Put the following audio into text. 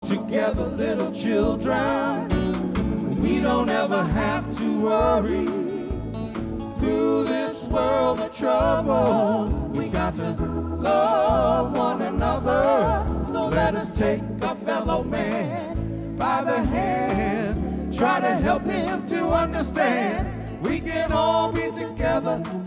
together, little children. We don't ever have to worry through this world of trouble. We got to love one another. So let us take a fellow man by the hand, try to help him to understand. We can all be together